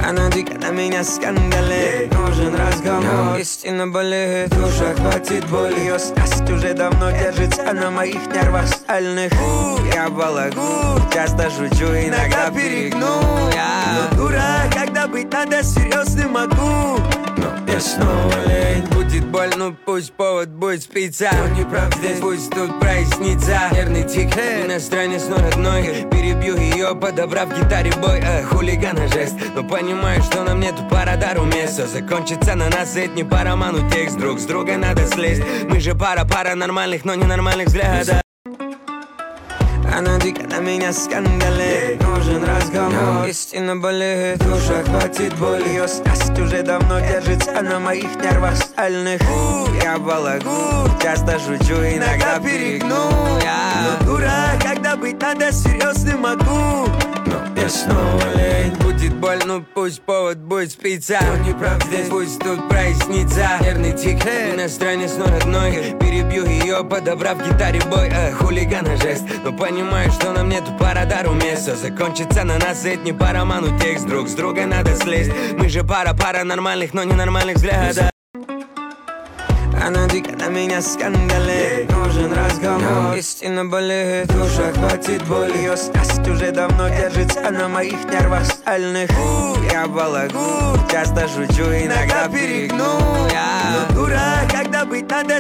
Она дико на меня скандалит, нужен разговор. Истина болеет, душа хватит боли. Ее страсть уже давно держится на моих нервах стальных. Я балагу, часто шучу, иногда перегну. Но дура, когда быть надо, серьезным могу. Но мне снова лень, будет боль, ну пусть повод будет спиться. Но не прав здесь, пусть тут прояснится. Нервный тик, иностранец, но родной. Перебью ее, подобрав гитаре бой. Хулигана жест, но понимаю, что нам нету пара дару места. Закончится на нас, это не по роману текст. Друг с друга надо слезть. Мы же пара нормальных, но ненормальных взглядов. Она дико на меня скандалит, нужен разговор. Истина болеет, душа хватит боли. Ее страсть уже давно держится на моих нервах стальных. Я балагу, часто шучу, иногда перегну. Но дура, когда быть надо, серьезным могу. Но мне снова лень, будет боль, ну пусть повод будет спиться. Но не прав здесь, пусть тут прояснится. Нервный тик, иностранец, но родной. Перебью ее, подобрав гитаре бой. Хулигана жест, но понимаю, что нам нету пара дару места. Закончится на нас, это не по роману текст. Друг с друга надо слезть. Мы же пара нормальных, но ненормальных взглядов. Она дико на меня скандалит, нужен разговор. Истина болеет, душа хватит боли. Ее страсть уже давно держится на моих нервах стальных. Я балагу, часто шучу, иногда перегну. Но дура, когда быть надо,